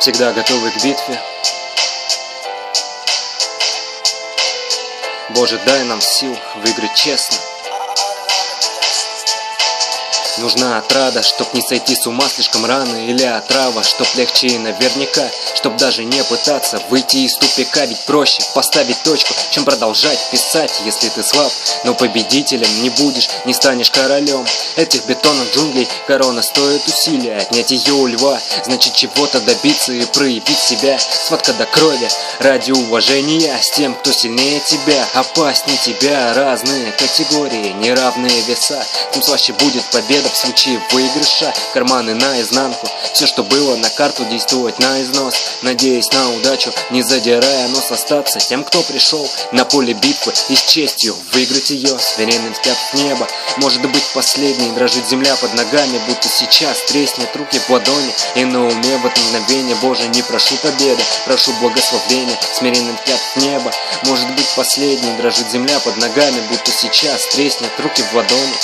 всегда готовы к битве. Боже, дай нам сил выиграть честно. Нужна отрада, чтоб не сойти с ума слишком рано, или отрава, чтоб легче и наверняка, чтоб даже не пытаться выйти из тупика. Ведь проще поставить точку, чем продолжать писать. Если ты слаб, но победителем не будешь, не станешь королем этих бетонных джунглей. Корона стоит усилия, отнять ее у льва значит чего-то добиться и проявить себя. Схватка до крови ради уважения с тем, кто сильнее тебя, опаснее тебя. Разные категории, неравные веса, тем слаще будет победа в случае выигрыша. Карманы наизнанку, все, что было на карту, действовать на износ, надеясь на удачу, не задирая нос, остаться тем, кто пришел на поле битвы и с честью выиграть ее. Смиренный взгляд в небо, может быть последний, дрожит земля под ногами, будто сейчас треснет, руки в ладони, и на уме в это мгновение. Боже, не прошу победы, прошу благословения. Смиренный взгляд в небо, может быть последний, дрожит земля под ногами, будто сейчас треснет, руки в ладони.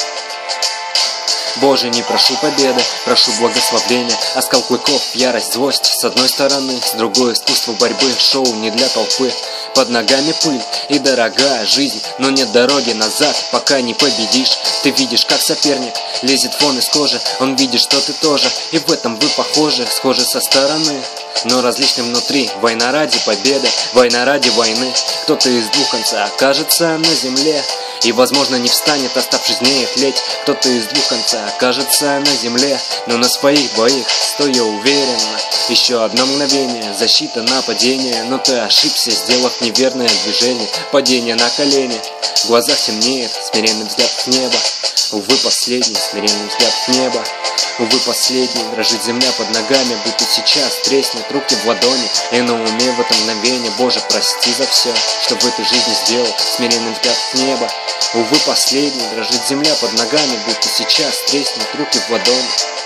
Боже, не прошу победы, прошу благословения. Оскал клыков, ярость, злость с одной стороны, с другой искусство борьбы, шоу не для толпы. Под ногами пыль и дорогая жизнь, но нет дороги назад, пока не победишь. Ты видишь, как соперник лезет вон из кожи, он видит, что ты тоже, и в этом вы похожи, схожи со стороны, но различны внутри. Война ради победы, война ради войны. Кто-то из двух конца окажется на земле и, возможно, не встанет, оставшись в ней тлеть. Кто-то из двух конца окажется на земле, но на своих боих, стоя уверенно. Еще одно мгновение, защита, нападение, но ты ошибся, сделав неверное движение. Падение на колени, в глазах темнеет, смиренный взгляд в небо. Увы, последний, смиренный взгляд в небо. Увы, последний, дрожит земля под ногами, будто сейчас треснет, руки в ладони, и на уме в это мгновение. Боже, прости за все, что в этой жизни сделал. Смиренный взгляд в небо. Увы, последний, дрожит земля под ногами, будто сейчас треснет, руки в ладони.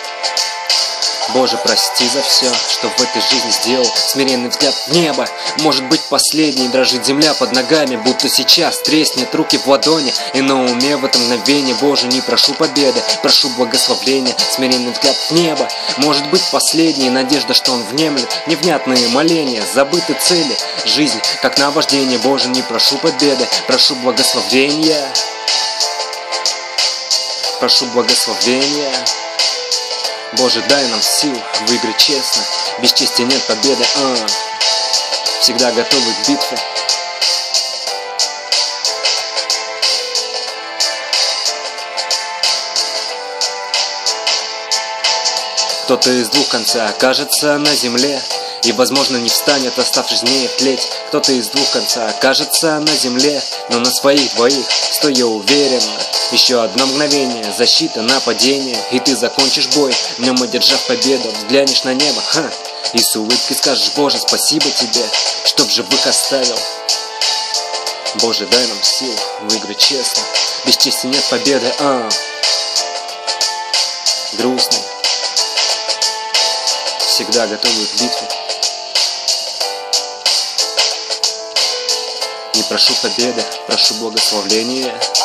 Боже, прости за все, что в этой жизни сделал. Смиренный взгляд в небо, может быть последний, дрожит земля под ногами, будто сейчас треснет, руки в ладони, и на уме в это мгновение. Боже, не прошу победы, прошу благословения. Смиренный взгляд в небо, может быть последний, надежда, что он внемлет невнятные моления, забыты цели, жизнь как наваждение. Боже, не прошу победы, прошу благословения. Прошу благословения. Боже, дай нам сил выиграть честно, без чести нет победы, всегда готовы к битве. Кто-то из двух конца окажется на земле и, возможно, не встанет, оставшись в ней тлеть. Кто-то из двух конца окажется на земле, но на своих двоих, стоя уверенно. Еще одно мгновение, защита, нападение, и ты закончишь бой, в нем одержав победу. Взглянешь на небо, и с улыбкой скажешь: Боже, спасибо тебе, чтоб живых оставил. Боже, дай нам сил выиграть честно, без чести нет победы, грустный, всегда готовы к битве. Не прошу победы, прошу благословения.